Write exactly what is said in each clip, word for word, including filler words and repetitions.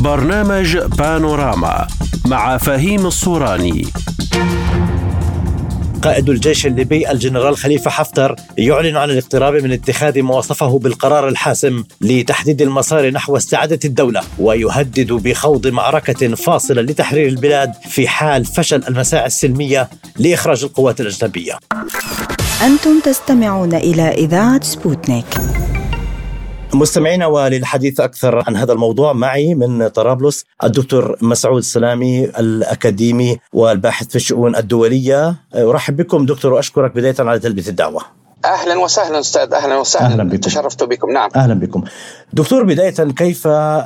برنامج بانوراما مع فهيم الصوراني. قائد الجيش الليبي الجنرال خليفة حفتر يعلن عن الاقتراب من اتخاذ ما وصفه بالقرار الحاسم لتحديد المسار نحو استعادة الدولة، ويهدد بخوض معركة فاصلة لتحرير البلاد في حال فشل المساعي السلمية لإخراج القوات الأجنبية. أنتم تستمعون إلى إذاعة سبوتنيك. مستمعينا، وللحديث أكثر عن هذا الموضوع معي من طرابلس الدكتور مسعود السلامي الأكاديمي والباحث في الشؤون الدولية. أرحب بكم دكتور وأشكرك بداية على تلبية الدعوة. أهلا وسهلا أستاذ. أهلا وسهلا. أهلا بكم. تشرفت بكم. نعم. أهلا بكم دكتور. بداية، كيف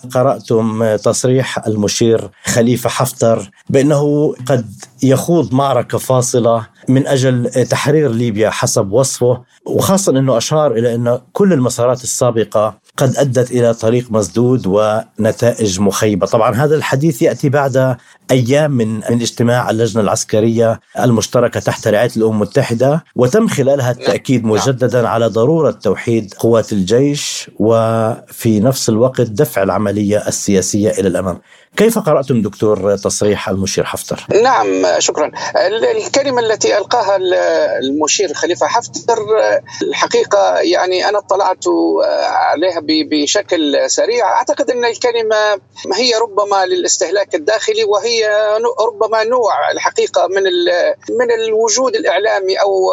قرأتم تصريح المشير خليفة حفتر بأنه قد يخوض معركة فاصلة من أجل تحرير ليبيا حسب وصفه، وخاصة أنه أشار إلى أن كل المسارات السابقة قد أدت إلى طريق مسدود ونتائج مخيبة؟ طبعا هذا الحديث يأتي بعد أيام من من اجتماع اللجنة العسكرية المشتركة تحت رعاية الأمم المتحدة، وتم خلالها التأكيد مجددا على ضرورة توحيد قوات الجيش وفي نفس الوقت دفع العملية السياسية إلى الأمام. كيف قرأتم دكتور تصريح المشير حفتر؟ نعم، شكرا. الكلمة التي ألقاها المشير خليفة حفتر الحقيقة يعني أنا اطلعت عليها بشكل سريع. أعتقد أن الكلمة هي ربما للاستهلاك الداخلي، وهي ربما نوع الحقيقة من من الوجود الإعلامي أو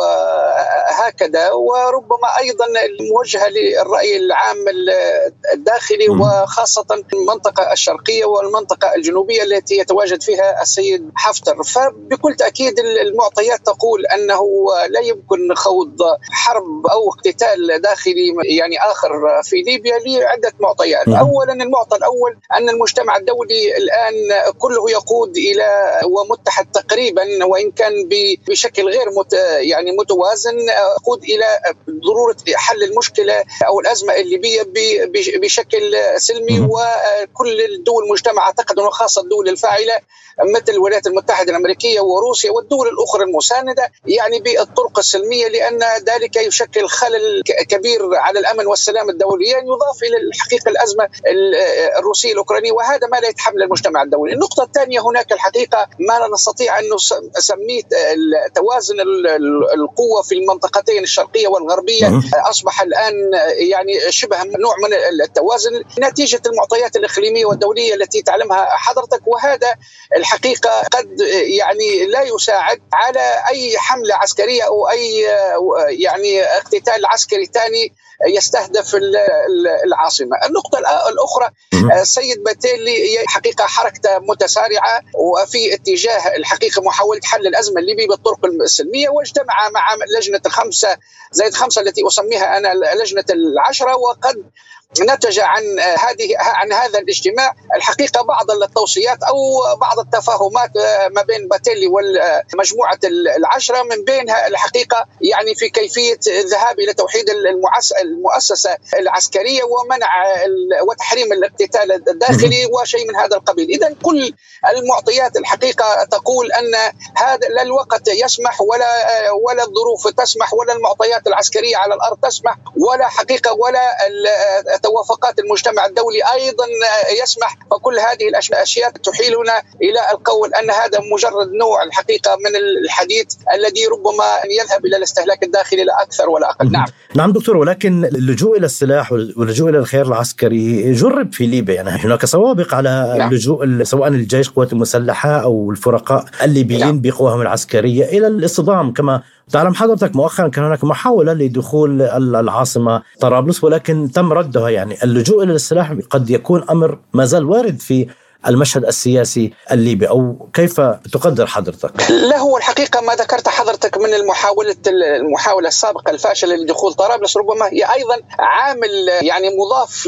هكذا، وربما أيضا موجهة للرأي العام الداخلي وخاصة المنطقة الشرقية والمنطقة الجنوبية التي يتواجد فيها السيد حفتر. فبكل تأكيد المعطيات تقول أنه لا يمكن خوض حرب أو اقتتال داخلي يعني آخر في ليبيا لعدة معطيات. أولا، المعطى الأول أن المجتمع الدولي الآن كله يقود إلى ومتحد تقريبا، وإن كان بشكل غير مت يعني متوازن، يقود إلى ضرورة حل المشكلة أو الأزمة الليبية بشكل سلمي، وكل الدول المجتمع أعتقد وخاصة الدول الفاعلة مثل الولايات المتحدة الأمريكية وروسيا والدول الأخرى المساندة يعني بالطرق السلمية، لأن ذلك يشكل خلل كبير على الأمن والسلام الدوليين، يضاف إلى الحقيقة الأزمة الروسية الأوكرانية، وهذا ما لا يتحمل المجتمع الدولي. النقطة الثانية، هناك الحقيقة ما نستطيع أن نسميه توازن القوة في المنطقتين الشرقية والغربية أصبح الآن يعني شبه نوع من التوازن نتيجة المعطيات الإقليمية والدولية التي تعلمها حضرتك، وهذا الحقيقة قد يعني لا يساعد على أي حملة عسكرية أو أي يعني اقتتال عسكري ثاني يستهدف العاصمة. النقطة الأخرى، السيد باتيلي حقيقة حركة متسارعة وفي اتجاه الحقيقة محاولة حل الأزمة الليبية بالطرق السلمية، واجتمع مع لجنة الخمسة زائد خمسة التي أسميها أنا لجنة العشرة، وقد نتج عن هذه عن هذا الاجتماع الحقيقة بعض التوصيات أو بعض التفاهمات ما بين باتيلي والمجموعة العشرة، من بينها الحقيقة يعني في كيفية الذهاب إلى توحيد المؤسسة العسكرية ومنع وتحريم الاقتتال الداخلي وشيء من هذا القبيل. إذن كل المعطيات الحقيقة تقول أن هذا لا الوقت يسمح ولا ولا الظروف تسمح ولا المعطيات العسكرية على الأرض تسمح ولا حقيقة ولا توافقات المجتمع الدولي أيضا يسمح. فكل هذه الأشياء تحيلنا إلى القول أن هذا مجرد نوع الحقيقة من الحديث الذي ربما يذهب إلى الاستهلاك الداخلي لا أكثر ولا أقل. نعم نعم دكتور، ولكن اللجوء إلى السلاح واللجوء إلى الخيار العسكري جرب في ليبيا، يعني هناك سوابق على نعم. اللجوء سواء الجيش قوات المسلحة أو الفرقاء الليبيين نعم. بقواهم العسكرية إلى الاصطدام. كما تعلم حضرتك مؤخرا كان هناك محاولة لدخول العاصمة طرابلس، ولكن تم ردها. يعني اللجوء إلى السلاح قد يكون أمر ما زال وارد في المشهد السياسي الليبي، أو كيف تقدر حضرتك؟ لا، هو الحقيقة ما ذكرت حضرتك من المحاولة المحاولة السابقة الفاشلة لدخول طرابلس ربما هي أيضا عامل يعني مضاف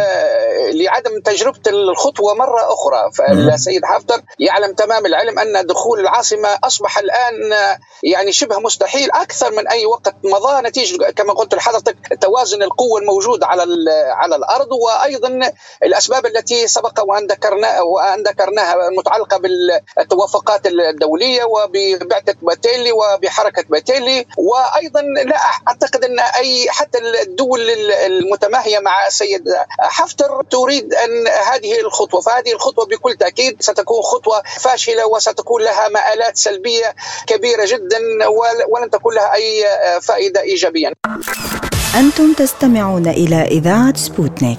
لعدم تجربة الخطوة مرة أخرى. فالسيد حفتر يعلم تمام العلم أن دخول العاصمة أصبح الآن يعني شبه مستحيل أكثر من أي وقت مضى، نتيجة كما قلت لحضرتك توازن القوة الموجود على على الأرض، وأيضا الأسباب التي سبق وأن ذكرنا وأن ذكرناها المتعلقة بالتوافقات الدولية وببعثة باتيلي وبحركة باتيلي. وأيضا لا أعتقد أن أي حتى الدول المتماهية مع السيد حفتر تريد أن هذه الخطوة، فهذه الخطوة بكل تأكيد ستكون خطوة فاشلة وستكون لها مآلات سلبية كبيرة جدا ولن تكون لها أي فائدة إيجابية. أنتم تستمعون إلى إذاعة سبوتنيك.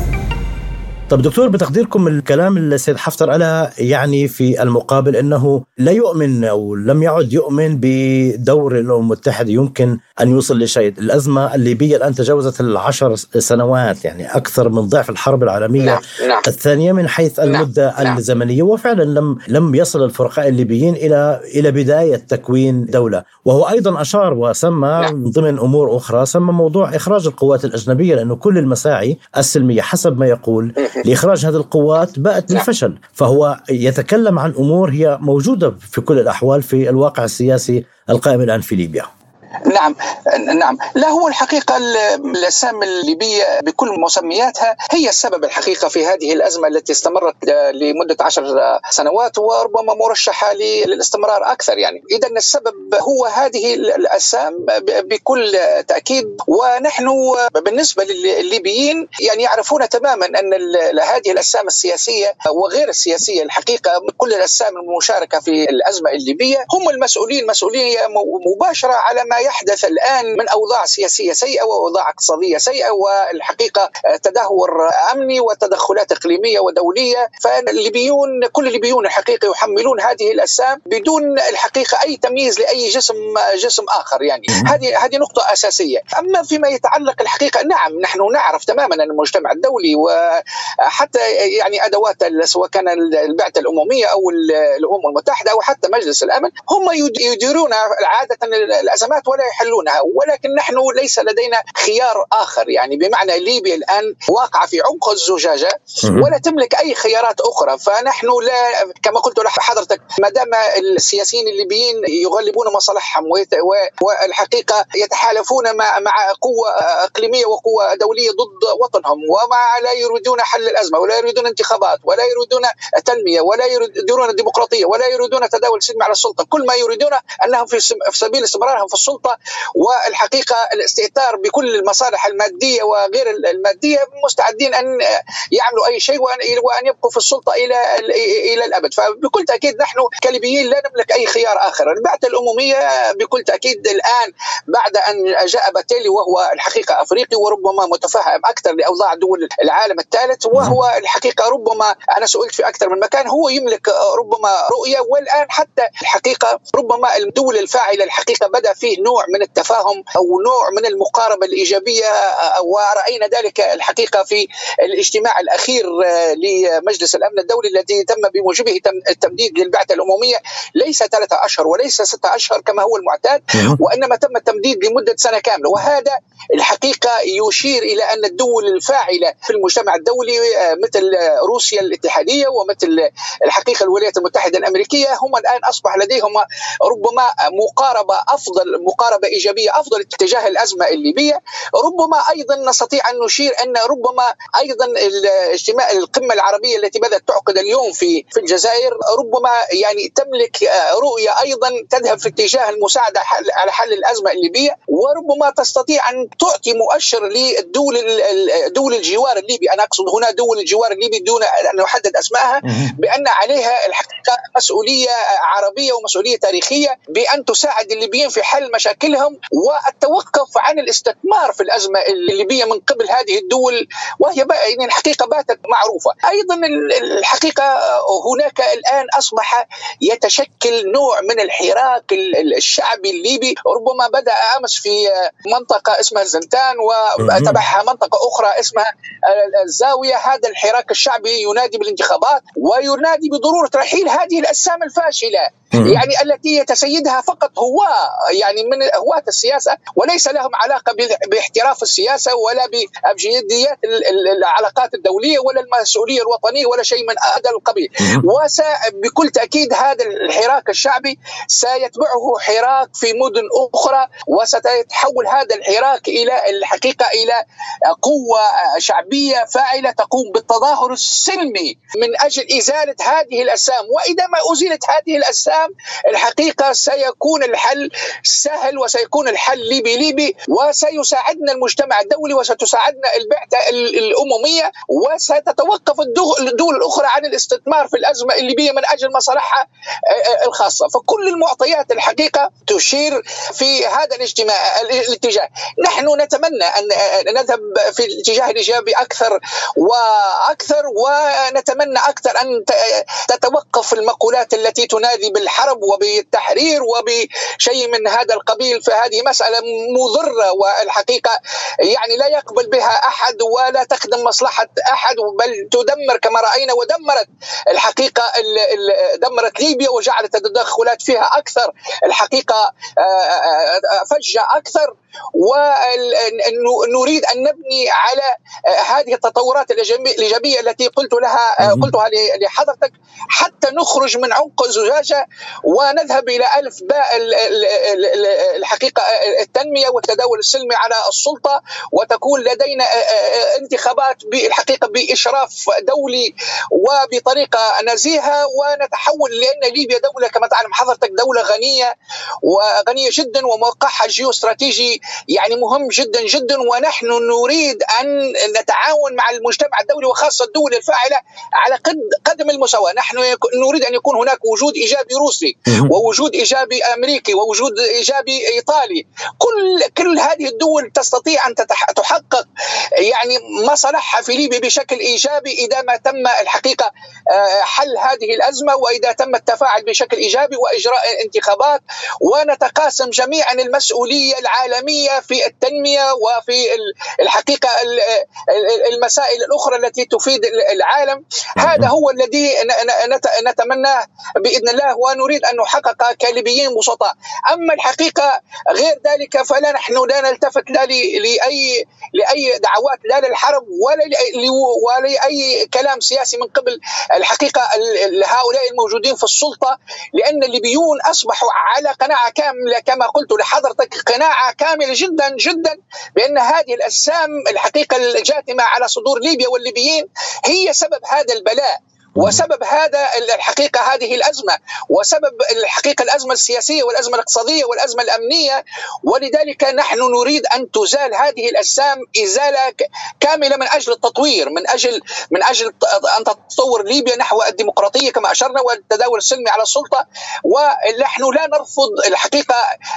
طب دكتور، بتقديركم الكلام السيد حفتر ألا يعني في المقابل أنه لا يؤمن أو لم يعد يؤمن بدور الأمم المتحدة يمكن أن يوصل لشيء؟ الأزمة الليبية الآن تجاوزت العشر سنوات، يعني أكثر من ضعف الحرب العالمية نعم. نعم. الثانية من حيث المدة نعم. الزمنية، وفعلا لم لم يصل الفرقاء الليبيين إلى إلى بداية تكوين دولة. وهو أيضا أشار وسمى نعم. ضمن أمور أخرى سمى موضوع إخراج القوات الأجنبية، لأنه كل المساعي السلمية حسب ما يقول لإخراج هذه القوات بأت بالفشل. فهو يتكلم عن أمور هي موجودة في كل الأحوال في الواقع السياسي القائم الآن في ليبيا. نعم نعم لا هو الحقيقة الأسام الليبية بكل مسمياتها هي السبب الحقيقة في هذه الأزمة التي استمرت لمدة عشر سنوات وربما مرشحة للاستمرار أكثر. يعني إذا السبب هو هذه الأسام بكل تأكيد. ونحن بالنسبة للليبيين يعني يعرفون تماما أن هذه الأسام السياسية وغير السياسية الحقيقة كل الأسام المشاركة في الأزمة الليبية هم المسؤولين مسؤولية مباشرة على ما يحدث الآن من أوضاع سياسية سيئة وأوضاع اقتصادية سيئة والحقيقة تدهور أمني وتدخلات إقليمية ودولية. فالليبيون كل الليبيون الحقيقة يحملون هذه الأسام بدون الحقيقة أي تمييز لأي جسم جسم آخر. يعني هذه هذه نقطة أساسية. أما فيما يتعلق الحقيقة نعم نحن نعرف تماما أن المجتمع الدولي وحتى يعني أدوات سواء كان البعثة الأممية أو الأمم المتحدة أو حتى مجلس الأمن هم يديرون عادة الأزمات ولا يحلونها، ولكن نحن ليس لدينا خيار آخر. يعني بمعنى ليبيا الآن واقعة في عمق الزجاجة ولا تملك أي خيارات أخرى. فنحن لا كما قلت لحضرتك ما دام السياسيين الليبيين يغلبون مصالحهم والحقيقة يتحالفون مع مع قوة إقليمية وقوة دولية ضد وطنهم وما لا يريدون حل الأزمة ولا يريدون انتخابات ولا يريدون تنمية ولا يريدون الديمقراطية ولا يريدون تداول السلم على السلطة، كل ما يريدون أنهم في سبيل استمرارهم في السلطة والحقيقة الاستئثار بكل المصالح المادية وغير المادية مستعدين أن يعملوا أي شيء وأن يبقوا في السلطة إلى إلى الأبد. فبكل تأكيد نحن كليبيين لا نملك أي خيار آخر. البعثة الأممية بكل تأكيد الآن بعد أن جاء باتيلي وهو الحقيقة أفريقي وربما متفهم أكثر لأوضاع دول العالم الثالث وهو الحقيقة ربما أنا سئلت في أكثر من مكان هو يملك ربما رؤية. والآن حتى الحقيقة ربما الدول الفاعلة الحقيقة بدأ فيه نوع من التفاهم أو نوع من المقاربة الإيجابية ورأينا ذلك الحقيقة في الاجتماع الأخير لمجلس الأمن الدولي الذي تم بموجبه التمديد للبعثة الأممية ليس ثلاثة أشهر وليس ستة أشهر كما هو المعتاد وإنما تم التمديد لمدة سنة كاملة. وهذا الحقيقة يشير إلى أن الدول الفاعلة في المجتمع الدولي مثل روسيا الاتحادية ومثل الحقيقة الولايات المتحدة الأمريكية هم الآن أصبح لديهم ربما مقاربة أفضل مقاربة إيجابية أفضل تجاه الأزمة الليبية. ربما أيضا نستطيع أن نشير أن ربما أيضا الاجتماع القمة العربية التي بدأت تعقد اليوم في في الجزائر ربما يعني تملك رؤية أيضا تذهب في اتجاه المساعدة على حل الأزمة الليبية وربما تستطيع أن تعطي مؤشر للدول دول الجوار الليبي. أنا أقصد هنا دول الجوار الليبي دون أن نحدد أسمائها بأن عليها الحقيقة مسؤولية عربية ومسؤولية تاريخية بأن تساعد الليبيين في حل مشاكلهم والتوقف عن الاستثمار في الأزمة الليبية من قبل هذه الدول وهي يعني الحقيقة باتت معروفة. أيضا الحقيقة هناك الآن أصبح يتشكل نوع من الحراك الشعبي الليبي ربما بدأ أمس في منطقة اسمها الزنتان وتبعها منطقة أخرى اسمها الزاوية. هذا الحراك الشعبي ينادي بالانتخابات وينادي بضرورة رحيل هذه الأسام الفاشلة يعني التي يتسيدها فقط هو يعني من هواة السياسة وليس لهم علاقة باحتراف السياسة ولا بأبجديات العلاقات الدولية ولا المسؤولية الوطنية ولا شيء من هذا القبيل. وبكل تأكيد هذا الحراك الشعبي سيتبعه حراك في مدن أخرى وستتحول هذا الحراك إلى الحقيقة إلى قوة شعبية فاعلة تقوم بالتظاهر السلمي من أجل إزالة هذه الأسام، وإذا ما أزيلت هذه الأسام الحقيقة سيكون الحل سهل، وسيكون الحل ليبي ليبي، وسيساعدنا المجتمع الدولي وستساعدنا البعثة الأممية، وستتوقف الدول الأخرى عن الاستثمار في الأزمة الليبية من أجل مصالحها الخاصة. فكل المعطيات الحقيقة تشير في هذا الاجتماع الاتجاه. نحن نتمنى أن نذهب في الاتجاه الإيجابي أكثر وأكثر، ونتمنى أكثر أن تتوقف المقولات التي تنادي بالحرب وبالتحرير وبشيء من هذا القبيل، فهذه مسألة مضرة والحقيقة يعني لا يقبل بها أحد ولا تخدم مصلحة أحد، بل تدمر كما رأينا، ودمرت الحقيقة دمرت ليبيا وجعلت التدخلات فيها أكثر الحقيقة فجة أكثر. ونريد أن نبني على هذه التطورات الإيجابية التي قلت لها قلتها لحضرتك حتى نخرج من عمق الزجاجة ونذهب إلى ألف باء الحقيقة التنمية والتداول السلمي على السلطة، وتكون لدينا انتخابات بالحقيقة بإشراف دولي وبطريقة نزيهة، ونتحول، لأن ليبيا دولة كما تعلم حضرتك دولة غنية وغنية جدا، وموقعها الجيوستراتيجي يعني مهم جدا جدا، ونحن نريد أن نتعاون مع المجتمع الدولي وخاصة الدول الفاعلة على قدم المساواة. نحن نريد أن يكون هناك وجود إيجابي روسي ووجود إيجابي أمريكي ووجود إيجابي إيطالي، كل كل هذه الدول تستطيع أن تحقق يعني مصالحها في ليبيا بشكل إيجابي إذا ما تم الحقيقة حل هذه الأزمة، وإذا تم التفاعل بشكل إيجابي وإجراء انتخابات، ونتقاسم جميعا المسؤولية العالمية في التنمية وفي الحقيقة المسائل الأخرى التي تفيد العالم. هذا هو الذي نتمناه بإذن الله ونريد أن نحقق كليبيين بسطاء. أما الحقيقة غير ذلك فلا، نحن لا نلتفت لا لأي لأي دعوات لا للحرب ولا ولا أي كلام سياسي من قبل الحقيقة هؤلاء الموجودين في السلطة، لأن الليبيون أصبحوا على قناعة كاملة كما قلت لحضرتك، قناعة كاملة جدا جدا بأن هذه الأسام الحقيقة الجاثمة على صدور ليبيا والليبيين هي سبب هذا البلاء، وسبب هذا الحقيقة هذه الأزمة، وسبب الحقيقة الأزمة السياسية والأزمة الاقتصادية والأزمة الأمنية. ولذلك نحن نريد أن تزال هذه الأسام إزالة كاملة من أجل التطوير، من أجل من أجل أن تتطور ليبيا نحو الديمقراطية كما أشرنا والتداول السلمي على السلطة. ونحن لا نرفض الحقيقة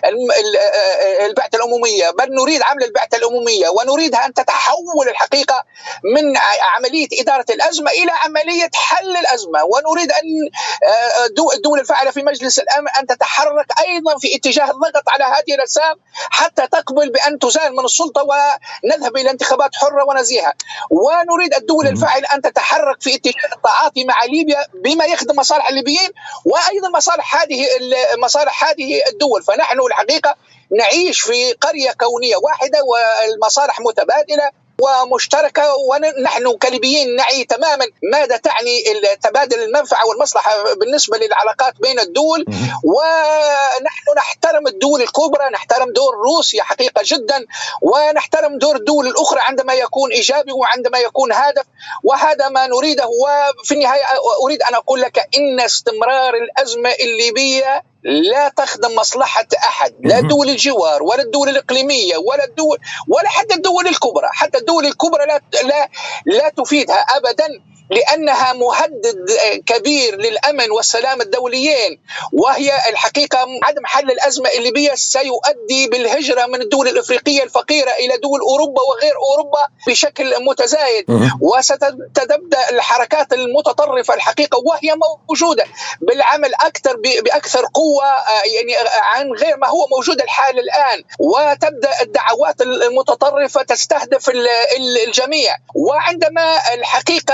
البعثة الأممية، بل نريد عمل البعثة الأممية، ونريدها أن تتحول الحقيقة من عملية إدارة الأزمة إلى عملية حل الأزمة. ونريد أن الدول الفاعلة في مجلس الأمن أن تتحرك أيضا في اتجاه الضغط على هذه الأسام حتى تقبل بأن تزال من السلطة ونذهب إلى انتخابات حرة ونزيهة. ونريد الدول الفاعلة أن تتحرك في اتجاه التعاطي مع ليبيا بما يخدم مصالح الليبيين وأيضا مصالح هذه مصالح هذه الدول. فنحن الحقيقة نعيش في قرية كونية واحدة والمصالح متبادلة ومشتركة، ونحن كليبيين نعي تماما ماذا تعني تبادل المنفعة والمصلحة بالنسبة للعلاقات بين الدول. ونحن نحترم الدول الكبرى، نحترم دور روسيا حقيقة جدا، ونحترم دور الدول الأخرى عندما يكون إيجابي وعندما يكون هدف، وهذا ما نريده. وفي النهاية أريد أن أقول لك إن استمرار الأزمة الليبية لا تخدم مصلحة أحد، لا دول الجوار ولا الدول الإقليمية ولا الدول ولا حتى الدول الكبرى. حتى الدول الكبرى لا لا لا تفيدها أبدا، لأنها مهدد كبير للأمن والسلام الدوليين. وهي الحقيقة عدم حل الأزمة الليبية سيؤدي بالهجرة من الدول الإفريقية الفقيرة إلى دول أوروبا وغير أوروبا بشكل متزايد، وستبدأ الحركات المتطرفة الحقيقة وهي موجودة بالعمل أكثر بأكثر قوة يعني عن غير ما هو موجود الحال الآن، وتبدأ الدعوات المتطرفة تستهدف الجميع. وعندما الحقيقة يتخلى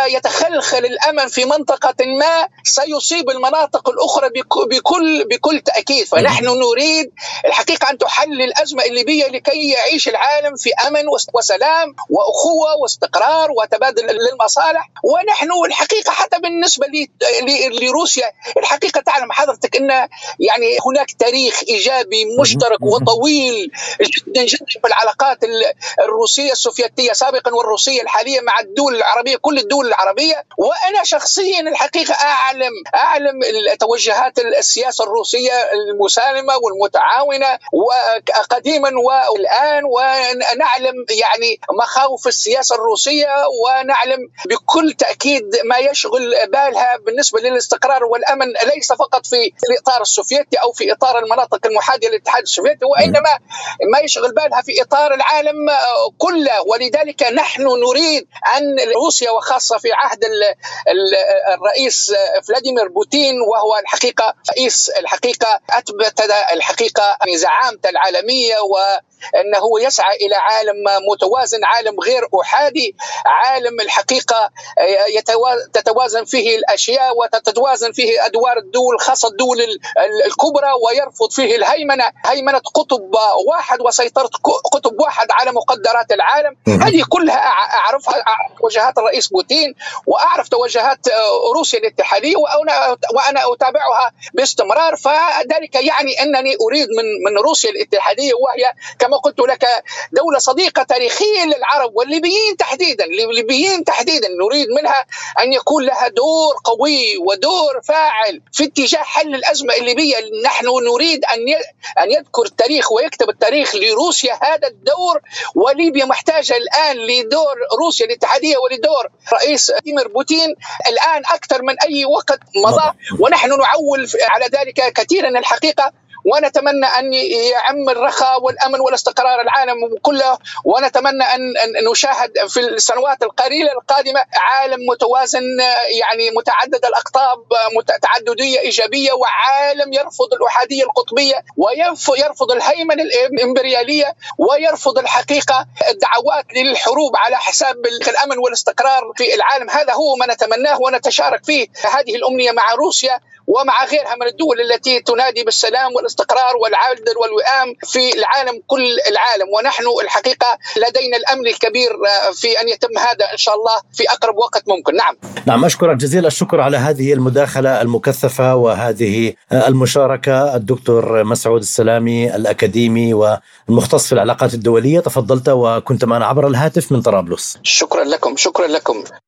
يخلخل الأمن في منطقة ما سيصيب المناطق الأخرى بكل بكل تأكيد. فنحن نريد الحقيقة أن تحل الأزمة الليبية لكي يعيش العالم في أمن وسلام وأخوة واستقرار وتبادل للمصالح. ونحن الحقيقة حتى بالنسبة لروسيا الحقيقة تعلم حضرتك أن يعني هناك تاريخ إيجابي مشترك وطويل جدا جدا في العلاقات الروسية السوفيتية سابقا والروسية الحالية مع الدول العربية، كل الدول العربية. وأنا شخصيا الحقيقة أعلم أعلم توجهات السياسة الروسية المسالمة والمتعاونة وقديما والآن، ونعلم يعني مخاوف السياسة الروسية، ونعلم بكل تأكيد ما يشغل بالها بالنسبة للاستقرار والأمن ليس فقط في الإطار السوفيتي أو في إطار المناطق المحادية للاتحاد السوفيتي، وإنما ما يشغل بالها في إطار العالم كله. ولذلك نحن نريد أن روسيا وخاصة في عهد الرئيس فلاديمير بوتين، وهو الحقيقة رئيس الحقيقة أثبت الحقيقة زعامته العالمية وأنه يسعى إلى عالم متوازن، عالم غير أحادي، عالم الحقيقة تتوازن فيه الأشياء وتتوازن فيه أدوار الدول خاصة الدول الكبرى، ويرفض فيه الهيمنة هيمنة قطب واحد وسيطرة قطب واحد على مقدرات العالم. هذه كلها أعرفها، توجهات الرئيس بوتين وأعرف توجهات روسيا الاتحادية وأنا وأنا أتابعها باستمرار. فذلك يعني أنني أريد من من روسيا الاتحادية، وهي كما قلت لك دولة صديقة تاريخيا للعرب والليبيين تحديدا، الليبيين تحديدا نريد منها أن يكون لها دور قوي ودور فاعل في اتجاه حل الأزمة الليبية. نحن نريد أن أن يذكر التاريخ ويكتب التاريخ لروسيا هذا الدور، وليبيا محتاجة الآن لدور روسيا الاتحادية ولدور رئيس فلاديمير بوتين الآن أكثر من أي وقت مضى، ونحن نعول على ذلك كثيرا الحقيقة. ونتمنى أن يعم الرخاء والأمن والاستقرار العالم كله، ونتمنى أن نشاهد في السنوات القليلة القادمة عالم متوازن يعني متعدد الأقطاب، تعددية إيجابية، وعالم يرفض الأحادية القطبية ويرفض الهيمنة الإمبريالية ويرفض الحقيقة الدعوات للحروب على حساب الأمن والاستقرار في العالم. هذا هو ما نتمناه ونتشارك فيه هذه الأمنية مع روسيا ومع غيرها من الدول التي تنادي بالسلام والاستقرار والعدل والوئام في العالم كل العالم. ونحن الحقيقة لدينا الأمل الكبير في أن يتم هذا إن شاء الله في أقرب وقت ممكن. نعم نعم أشكرك جزيل الشكر على هذه المداخلة المكثفة وهذه المشاركة. الدكتور مسعود السلامي الأكاديمي والمختص في العلاقات الدولية، تفضلت وكنت معنا عبر الهاتف من طرابلس. شكرا لكم. شكرا لكم.